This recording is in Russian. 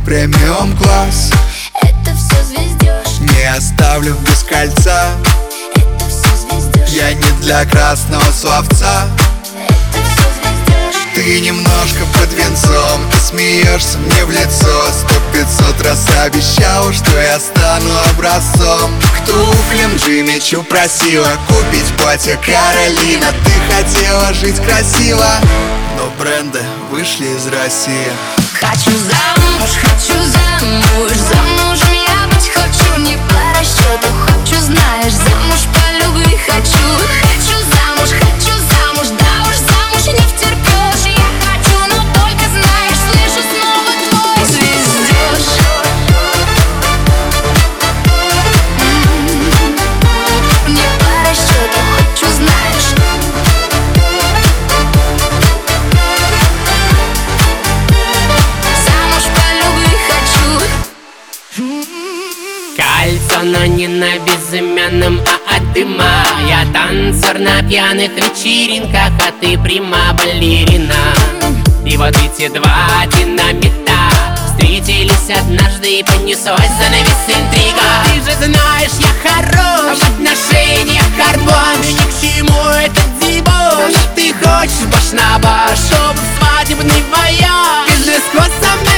премиум класс. Это все звездёж. Не оставлю без кольца. Это все звездёж. Я не для красного словца. Это все звездёж. Ты немножко под венцом, ты смеешься мне в лицо. 100-500 раз обещал, что я стану образцом. К туфлям Джимми Чу просила купить платье Каролина. Ты хотела жить красиво, но бренды вышли из России. Хочу замуж, замужем я быть хочу. Не по расчету, хочу, знаешь, замуж по любви хочу. Хочу замуж, да уж замуж не втерпёшь. Я хочу, но только знаешь, слышу снова твой звездёж. Не по расчету, хочу, знаешь. Замуж по любви хочу. Кольцо, но не на безымянном, а от дыма. Я танцор на пьяных вечеринках, а ты прима балерина. И вот эти два динамита встретились однажды и понеслась занавес интрига. Ты же знаешь, я хорош в отношениях карбон. И ни к чему этот дебош. Ты хочешь баш на баш, чтоб свадебный вояж. Ты же со мной